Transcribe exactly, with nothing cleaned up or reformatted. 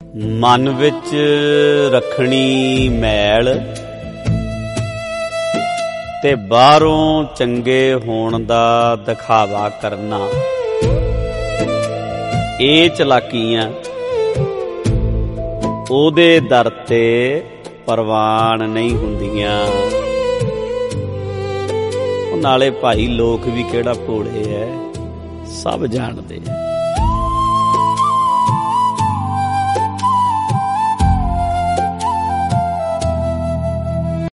ਮਨ ਵਿੱਚ ਰੱਖਣੀ ਮੈਲ ਤੇ ਬਾਹਰੋਂ ਚੰਗੇ ਹੋਣ ਦਾ ਦਿਖਾਵਾ ਕਰਨਾ, ਇਹ ਚਲਾਕੀਆਂ ਉਹਦੇ ਦਰ ਤੇ ਪ੍ਰਵਾਨ ਨਹੀਂ ਹੁੰਦੀਆਂ। ਨਾਲੇ ਭਾਈ ਲੋਕ ਵੀ ਕਿਹੜਾ ਭੋਲੇ ਐ, ਸਭ ਜਾਣਦੇ ਆ।